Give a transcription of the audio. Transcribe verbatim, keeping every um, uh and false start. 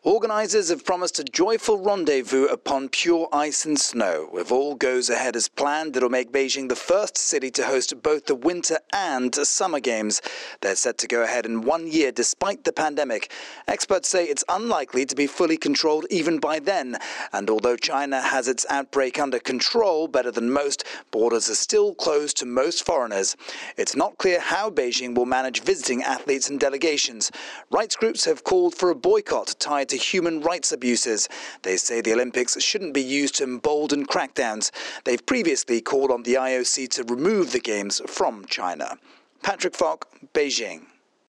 Organisers have promised a joyful rendezvous upon pure ice and snow. If all goes ahead as planned, it'll make Beijing the first city to host both the Winter and Summer Games. They're set to go ahead in one year despite the pandemic. Experts say it's unlikely to be fully controlled even by then. And although China has its outbreak under control better than most, borders are still closed to most foreigners. It's not clear how Beijing will manage visiting athletes and delegations. Rights groups have called for a boycott tied to human rights abuses. They say the Olympics shouldn't be used to embolden crackdowns. They've previously called on the I O C to remove the Games from China. Patrick Falk, Beijing.